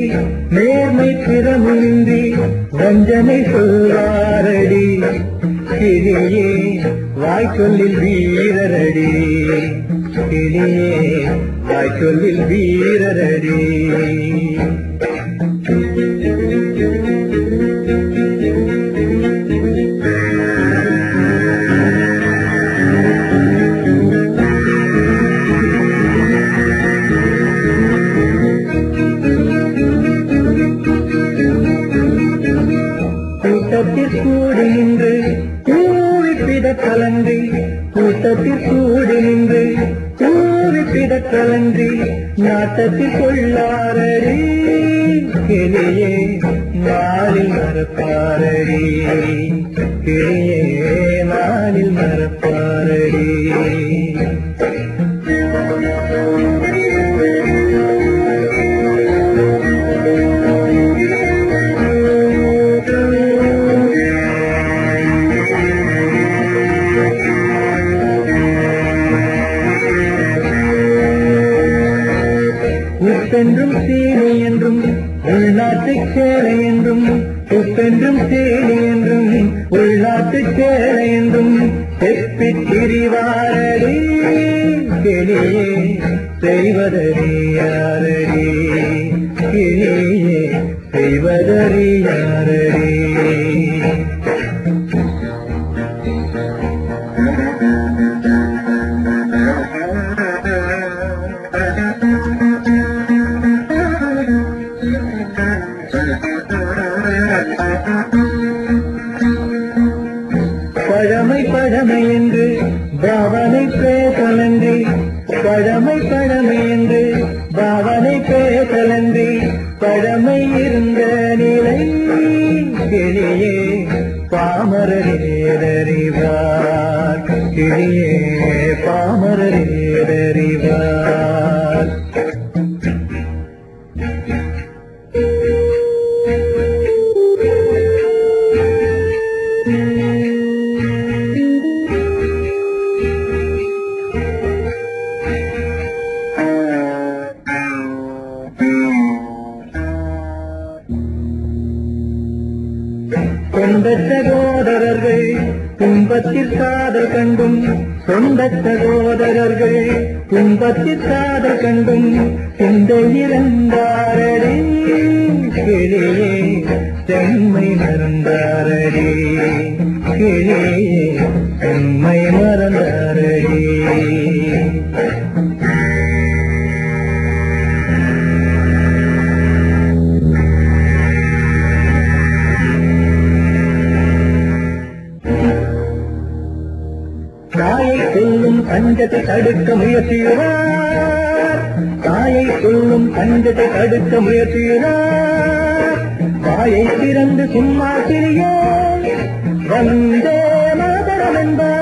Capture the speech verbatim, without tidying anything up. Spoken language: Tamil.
நேர்மை திறமின்றி வஞ்சனை சொல்வாரடி கிளியே வாய்ச்சொல்லில் வீரரடி கிளியே வாய்ச்சொல்லில் வீரரடி கூட்டத்தில் கூடி நின்று கூவி பிதற்றலன்றி கூட்டத்தில் கூடி நின்று கூவி பிதற்றலன்றி நாட்டத்தில் கொள்ளாரடி கிளியே நாளில் மறப்பாரடி கிளியே நாளில் மறப்பாரடி உப்பென்றும் சீனி என்றும் உள்நாட்டு சேலை என்றும் உப்பென்றும் சீனி என்றும் உள்நாட்டு சேலை என்றும் செப்பித் திரிவாரடி கிளியே செய்வதறியாரடி கிளியே செய்வதறியாரடி பழமை பழமை என்று பாவனை பேசலன்றி பழமை பழமை என்று பாவனை பேசலன்றி பழமை இருந்த நிலை கிளியே பாமரரேதறிவார் கிளியே பாமரரேதறிவார் சொந்த சகோதரர்கள் துன்பத்தில் காதல் கண்டும் சொந்த சகோதரர்கள் துன்பத்தில் காதல் கண்டும் சிந்தை இறந்தாரடி கிளியே செம்மை மறந்தாரடி கிளியே செம்மை மறந்தாரடி தாயை சொல்லும் பஞ்சத்தை தடுக்க முயற்சியுறார் தாயை சொல்லும் பஞ்சத்தை தடுக்க முயற்சியுறார் தாயை திறந்து சும்மா சிறிய வந்தே மாதரம் என்பார்